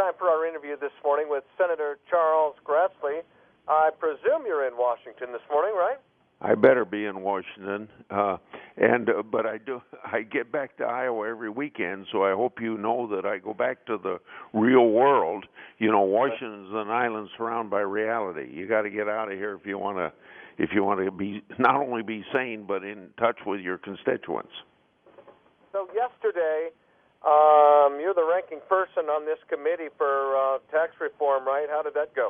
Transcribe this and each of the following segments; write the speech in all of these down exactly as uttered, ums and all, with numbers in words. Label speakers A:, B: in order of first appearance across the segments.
A: time for our interview this morning with Senator Charles Grassley. I presume you're in Washington this morning, right?
B: I better be in Washington, uh, and uh, but I do. I get back to Iowa every weekend, so I hope you know that I go back to the real world. You know, Washington's an island surrounded by reality. You got to get out of here if you want to, if you want to be not only be sane but in touch with your constituents.
A: So yesterday, um, you're the ranking person on this committee for uh, tax reform, right? How did that go?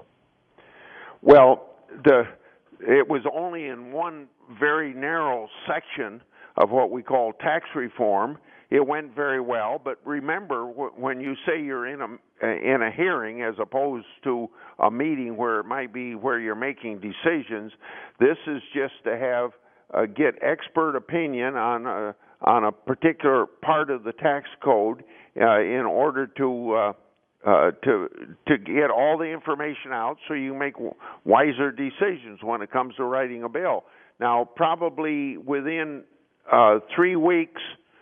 B: Well, the. It was only in one very narrow section of what we call tax reform. It went very well, but remember, when you say you're in a in a hearing as opposed to a meeting where it might be where you're making decisions, this is just to have uh, get expert opinion on a, on a particular part of the tax code uh, in order to uh, Uh, to to get all the information out so you make wiser decisions when it comes to writing a bill. Now, probably within uh, three weeks,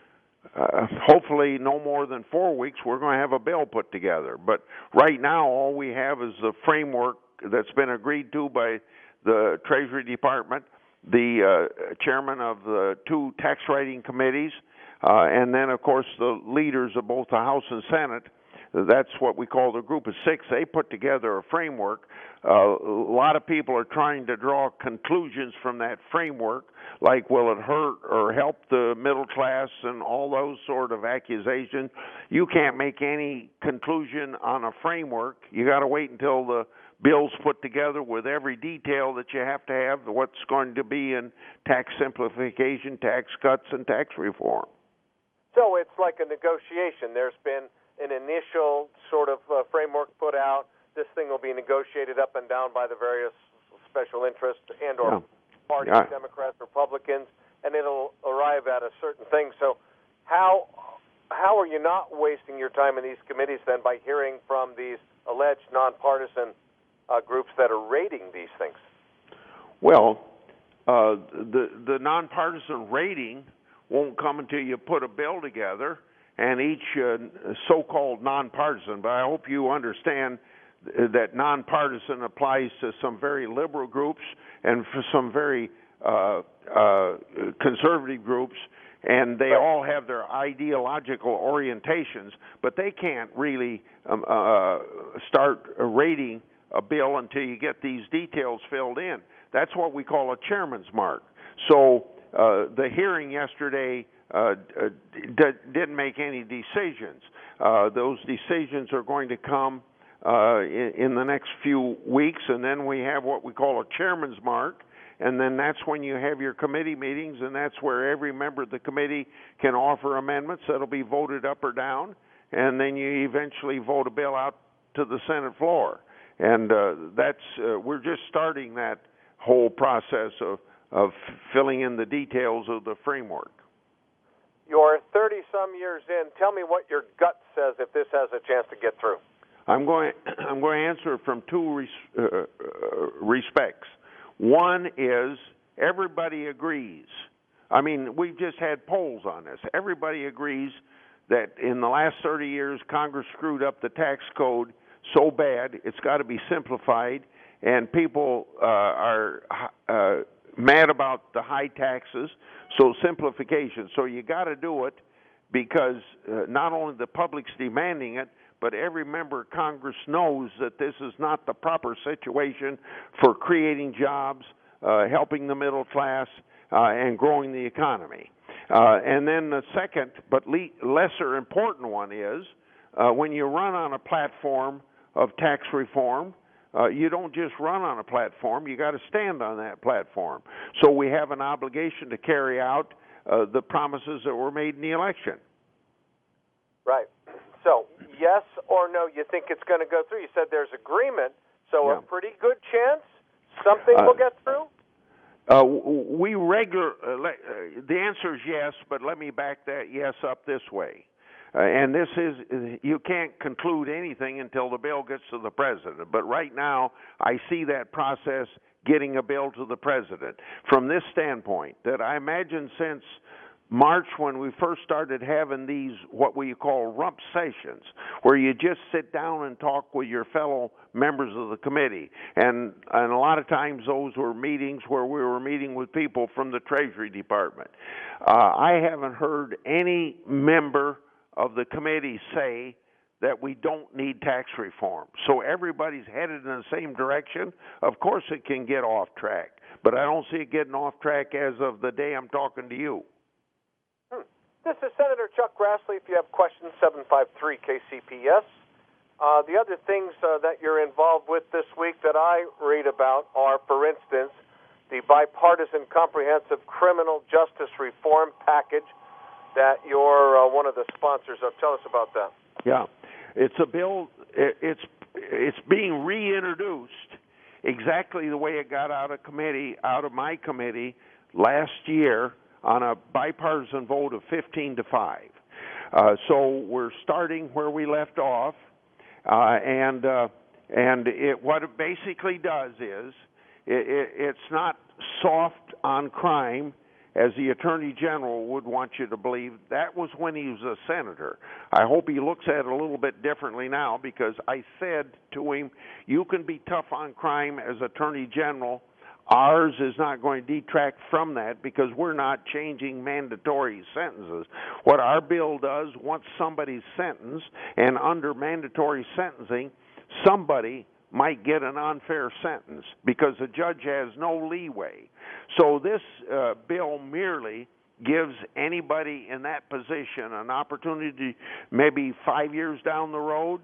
B: uh, hopefully no more than four weeks, we're going to have a bill put together. But right now, all we have is the framework that's been agreed to by the Treasury Department, the uh, chairman of the two tax writing committees, uh, and then, of course, the leaders of both the House and Senate. That's what we call the group of six. They put together a framework. Uh, a lot of people are trying to draw conclusions from that framework, like will it hurt or help the middle class and all those sort of accusations. You can't make any conclusion on a framework. You got to wait until the bill's put together with every detail that you have to have, what's going to be in tax simplification, tax cuts, and tax reform.
A: So it's like a negotiation. There's been an initial sort of uh, framework put out. This thing will be negotiated up and down by the various special interests and or yeah. parties, yeah. Democrats, Republicans, and it'll arrive at a certain thing. So how how are you not wasting your time in these committees then by hearing from these alleged nonpartisan uh, groups that are rating these things?
B: Well, uh, the the nonpartisan rating won't come until you put a bill together. And each uh, so-called nonpartisan, but I hope you understand that nonpartisan applies to some very liberal groups and for some very uh, uh, conservative groups, and they all have their ideological orientations, but they can't really um, uh, start rating a bill until you get these details filled in. That's what we call a chairman's mark. So uh, the hearing yesterday Uh, d- didn't make any decisions. Uh, those decisions are going to come uh, in, in the next few weeks, and then we have what we call a chairman's mark, and then that's when you have your committee meetings, and that's where every member of the committee can offer amendments that'll be voted up or down, and then you eventually vote a bill out to the Senate floor. And uh, that's uh, we're just starting that whole process of, of filling in the details of the framework.
A: You're thirty-some years in. Tell me what your gut says if this has a chance to get through.
B: I'm going. I'm going to answer from two res, uh, respects. One is everybody agrees. I mean, we've just had polls on this. Everybody agrees that in the last thirty years, Congress screwed up the tax code so bad it's got to be simplified, and people uh, are uh, mad about the high taxes. So simplification. So you got to do it because uh, not only the public's demanding it, but every member of Congress knows that this is not the proper situation for creating jobs, uh, helping the middle class, uh, and growing the economy. Uh, and then the second, but le- lesser important one is uh, when you run on a platform of tax reform, Uh, you don't just run on a platform. You got to stand on that platform. So we have an obligation to carry out uh, the promises that were made in the election.
A: Right. So yes or no, you think it's going to go through? You said there's agreement, so yeah. A pretty good chance something uh, will get through?
B: Uh, we regular. Uh, le- uh, the answer is yes, but let me back that yes up this way. Uh, and this is, you can't conclude anything until the bill gets to the president. But right now, I see that process getting a bill to the president from this standpoint, that I imagine since March when we first started having these what we call rump sessions, where you just sit down and talk with your fellow members of the committee. And and a lot of times those were meetings where we were meeting with people from the Treasury Department. Uh, I haven't heard any member of the committee say that we don't need tax reform. So everybody's headed in the same direction. Of course it can get off track, but I don't see it getting off track as of the day I'm talking to you.
A: This is Senator Chuck Grassley. If you have questions, seven five three K C P S. Uh, the other things uh, that you're involved with this week that I read about are, for instance, the bipartisan comprehensive criminal justice reform package that you're uh, one of the sponsors of. Tell us about that.
B: Yeah, it's a bill. It's it's being reintroduced exactly the way it got out of committee, out of my committee last year, on a bipartisan vote of fifteen to five. Uh, so we're starting where we left off, uh, and uh, and it, what it basically does is it, it, it's not soft on crime as the Attorney General would want you to believe. That was when he was a senator. I hope he looks at it a little bit differently now, because I said to him, you can be tough on crime as Attorney General. Ours is not going to detract from that, because we're not changing mandatory sentences. What our bill does, once somebody's sentenced, and under mandatory sentencing, somebody might get an unfair sentence because the judge has no leeway. So this uh, bill merely gives anybody in that position an opportunity, maybe five years down the road,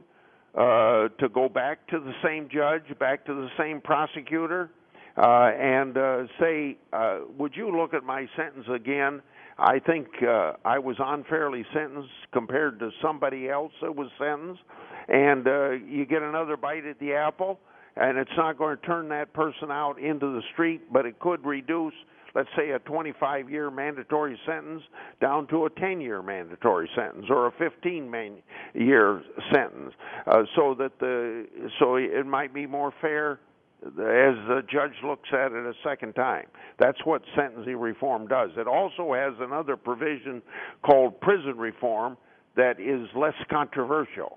B: uh, to go back to the same judge, back to the same prosecutor, Uh, and uh, say, uh, would you look at my sentence again? I think uh, I was unfairly sentenced compared to somebody else that was sentenced, and uh, you get another bite at the apple, and it's not going to turn that person out into the street, but it could reduce, let's say, a twenty-five year mandatory sentence down to a ten year mandatory sentence, or a fifteen year sentence, uh, so that the so it might be more fair as the judge looks at it a second time. That's what sentencing reform does. It also has another provision called prison reform that is less controversial.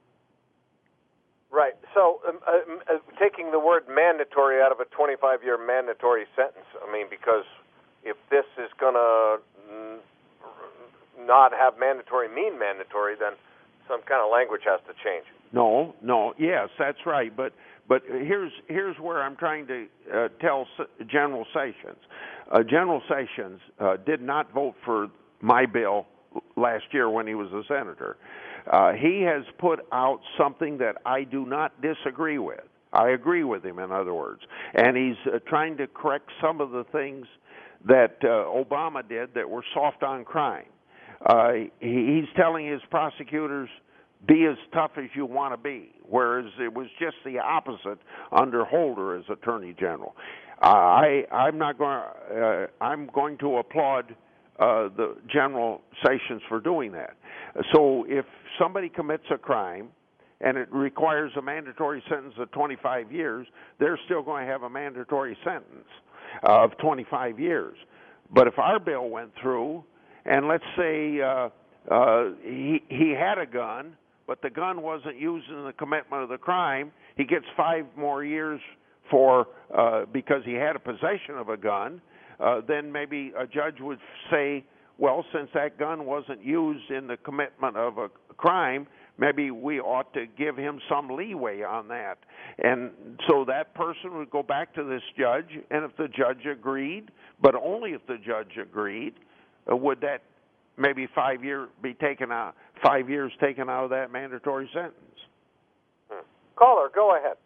A: Right. So um, uh, taking the word mandatory out of a twenty-five year mandatory sentence, I mean, because if this is going to n- not have mandatory mean mandatory, then some kind of language has to change.
B: No, no, yes, that's right. But But here's here's where I'm trying to uh, tell General Sessions. Uh, General Sessions uh, did not vote for my bill last year when he was a senator. Uh, he has put out something that I do not disagree with. I agree with him, in other words. And he's uh, trying to correct some of the things that uh, Obama did that were soft on crime. Uh, he, he's telling his prosecutors, be as tough as you want to be, whereas it was just the opposite under Holder as Attorney General. Uh, I, I'm not going. Uh, I'm going to applaud uh, the General Sessions for doing that. So if somebody commits a crime and it requires a mandatory sentence of twenty-five years, they're still going to have a mandatory sentence of twenty-five years. But if our bill went through, and let's say uh, uh, he he had a gun, but the gun wasn't used in the commitment of the crime, he gets five more years for uh, because he had a possession of a gun. Uh, then maybe a judge would say, well, since that gun wasn't used in the commitment of a crime, maybe we ought to give him some leeway on that. And so that person would go back to this judge, and if the judge agreed, but only if the judge agreed, uh, would that maybe five year be taken out, five years taken out of that mandatory sentence.
A: Hmm. Caller, go ahead.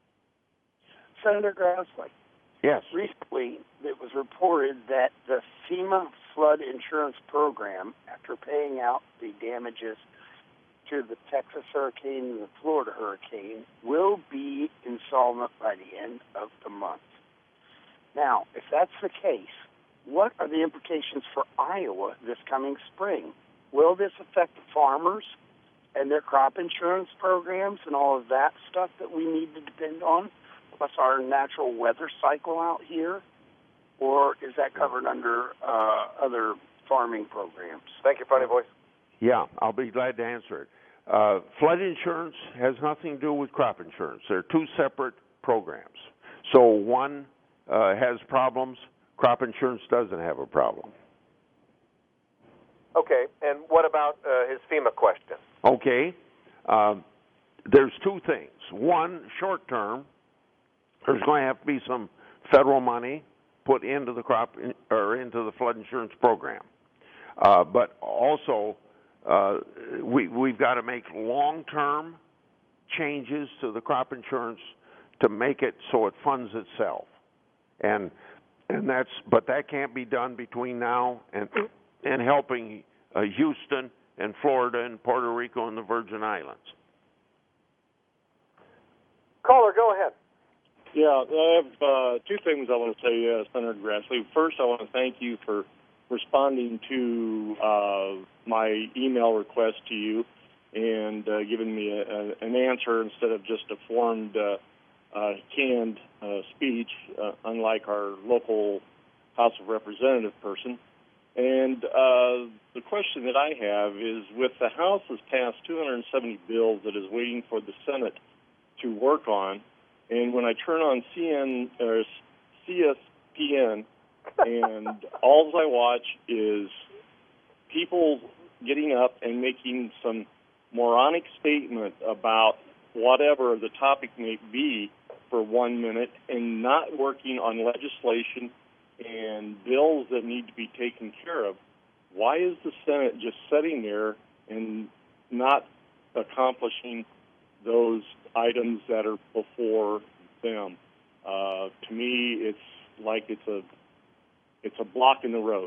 C: Senator Grassley.
B: Yes.
C: Recently, it was reported that the FEMA flood insurance program, after paying out the damages to the Texas hurricane and the Florida hurricane, will be insolvent by the end of the month. Now, if that's the case, what are the implications for Iowa this coming spring? Will this affect the farmers and their crop insurance programs and all of that stuff that we need to depend on, plus our natural weather cycle out here? Or is that covered under uh, other farming programs.
A: Thank you, Funny Voice.
B: Yeah, I'll be glad to answer it. Uh, flood insurance has nothing to do with crop insurance. They're two separate programs. So one uh, has problems, crop insurance doesn't have a problem.
A: Okay, and what about uh, his FEMA question?
B: Okay, uh, there's two things. One, short term, there's going to have to be some federal money put into the crop in, or into the flood insurance program. Uh, but also, uh, we, we've got to make long-term changes to the crop insurance to make it so it funds itself. And and that's but that can't be done between now and and helping uh, Houston and Florida and Puerto Rico and the Virgin Islands.
A: Caller, go ahead.
D: Yeah, I have uh, two things I want to say, uh, Senator Grassley. First, I want to thank you for responding to uh, my email request to you and uh, giving me a, a, an answer instead of just a formed, uh, uh, canned uh, speech, uh, unlike our local House of Representative person. And uh, the question that I have is, with the House has passed two hundred seventy bills that is waiting for the Senate to work on, and when I turn on C N or C S P N, and all I watch is people getting up and making some moronic statement about whatever the topic may be for one minute, and not working on legislation and bills that need to be taken care of. Why is the Senate just sitting there and not accomplishing those items that are before them? Uh, to me, it's like it's a it's a block in the road.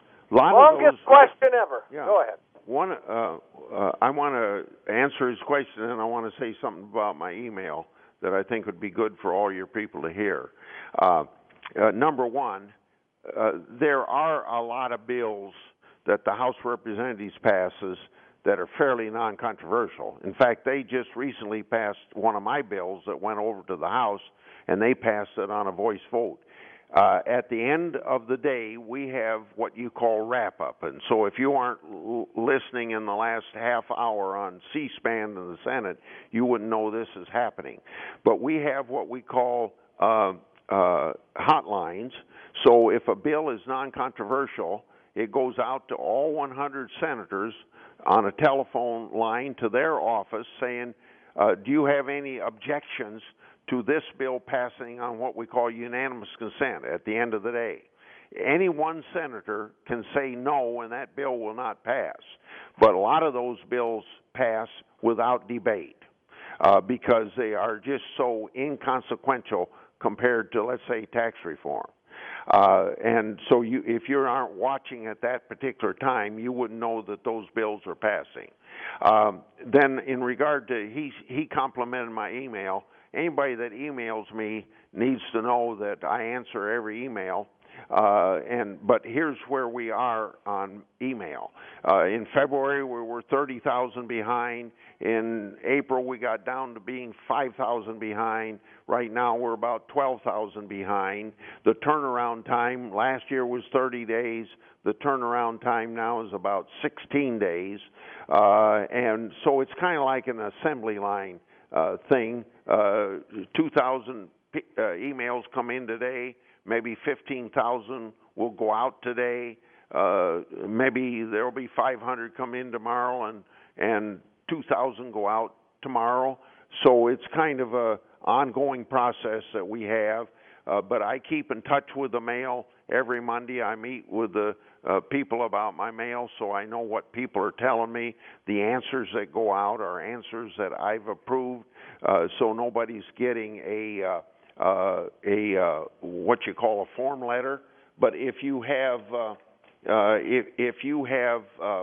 A: Longest question ever.
B: Yeah.
A: Go ahead.
B: One, uh, uh, I want to answer his question, and I want to say something about my email that I think would be good for all your people to hear. Uh, uh, number one, uh, there are a lot of bills that the House of Representatives passes that are fairly non-controversial. In fact, they just recently passed one of my bills that went over to the House, and they passed it on a voice vote. Uh, at the end of the day, we have what you call wrap-up. And so if you aren't l- listening in the last half hour on C-SPAN in the Senate, you wouldn't know this is happening. But we have what we call uh, uh, hotlines. So if a bill is non-controversial, it goes out to all one hundred senators on a telephone line to their office saying, uh, do you have any objections to this bill passing on what we call unanimous consent at the end of the day? Any one senator can say no, and that bill will not pass. But a lot of those bills pass without debate uh, because they are just so inconsequential compared to, let's say, tax reform. Uh, and so you, if you aren't watching at that particular time, you wouldn't know that those bills are passing. Um, then in regard to, he, he complimented my email. Anybody that emails me needs to know that I answer every email. Uh, and but here's where we are on email. Uh, in February, we were thirty thousand behind. In April, we got down to being five thousand behind. Right now, we're about twelve thousand behind. The turnaround time last year was thirty days. The turnaround time now is about sixteen days. Uh, and so it's kind of like an assembly line uh, thing. Uh, two thousand uh, emails come in today. Maybe fifteen thousand will go out today. Uh, maybe there will be five hundred come in tomorrow, and and two thousand go out tomorrow. So it's kind of a ongoing process that we have. Uh, but I keep in touch with the mail every Monday. I meet with the uh, people about my mail, so I know what people are telling me. The answers that go out are answers that I've approved, uh, so nobody's getting a uh, uh, a uh, what you call a form letter. But if you have uh, uh, if if you have uh,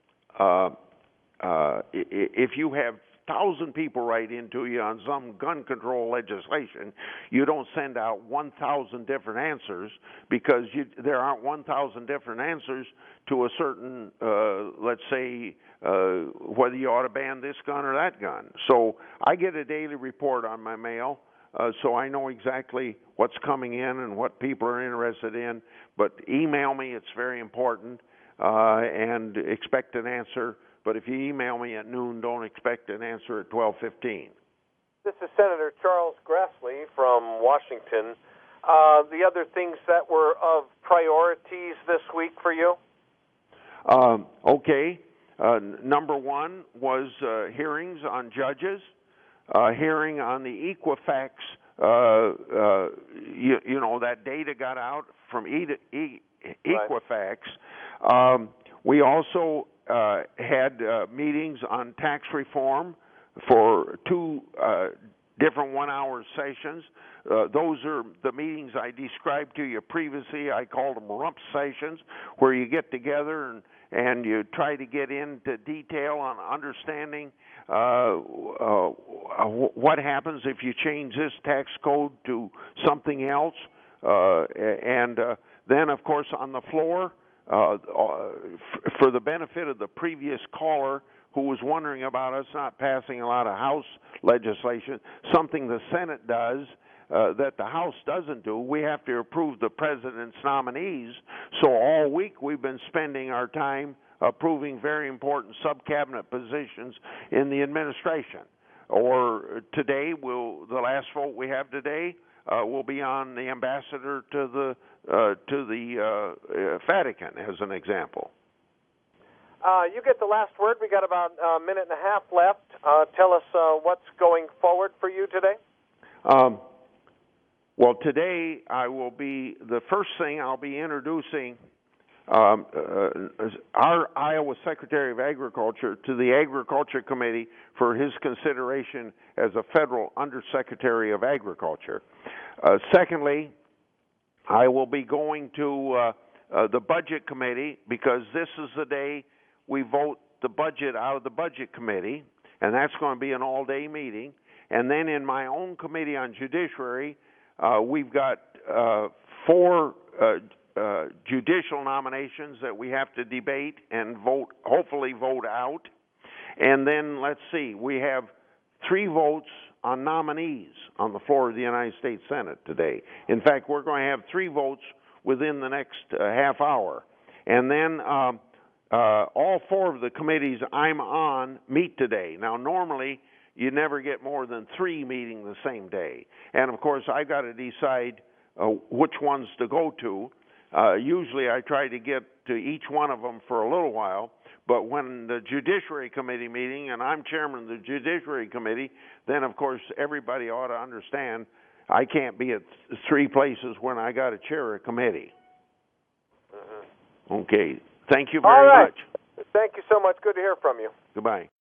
B: uh, uh, if you have thousand people write into you on some gun control legislation, you don't send out one thousand different answers because you, there aren't one thousand different answers to a certain, uh, let's say, uh, whether you ought to ban this gun or that gun. So I get a daily report on my mail, uh, so I know exactly what's coming in and what people are interested in. But email me; it's very important. uh, and expect an answer. But if you email me at noon, don't expect an answer at twelve fifteen.
A: This is Senator Charles Grassley from Washington. Uh, the other things that were of priorities this week for you?
B: Um, okay. Uh, number one was uh, hearings on judges, uh, hearing on the Equifax. Uh, uh, you, you know, that data got out from e- e- Equifax. Right. Um, we also uh, had uh, meetings on tax reform for two uh, different one-hour sessions. Uh, those are the meetings I described to you previously. I called them rump sessions, where you get together and, and you try to get into detail on understanding uh, uh, what happens if you change this tax code to something else. Uh, and uh, then, of course, on the floor, uh, f- for the benefit of the previous caller, who was wondering about us not passing a lot of House legislation, something the Senate does uh, that the House doesn't do. We have to approve the president's nominees. So all week we've been spending our time approving very important sub-cabinet positions in the administration. Or today, we'll, the last vote we have today uh, will be on the ambassador to the uh, to the uh, uh, Vatican, as an example.
A: Uh, you get the last word. We got about a minute and a half left. Uh, tell us uh, what's going forward for you today.
B: Um, well, today I will be, the first thing I'll be introducing um, uh, our Iowa Secretary of Agriculture to the Agriculture Committee for his consideration as a federal Undersecretary of Agriculture. Uh, secondly, I will be going to uh, uh, the Budget Committee, because this is the day we vote the budget out of the Budget Committee, and that's going to be an all-day meeting. And then in my own committee on judiciary, uh, we've got uh, four uh, uh, judicial nominations that we have to debate and vote, hopefully vote out. And then, let's see, we have three votes on nominees on the floor of the United States Senate today. In fact, we're going to have three votes within the next uh, half hour. And then um, uh, all four of the committees I'm on meet today. Now, normally, you never get more than three meeting the same day. And, of course, I've got to decide uh, which ones to go to. Uh, usually I try to get to each one of them for a little while. But when the Judiciary Committee meeting, and I'm chairman of the Judiciary Committee, then, of course, everybody ought to understand I can't be at three places when I got to chair a committee. Mm-hmm. Okay. Thank you very
A: All right.
B: much.
A: Thank you so much. Good to hear from you.
B: Goodbye.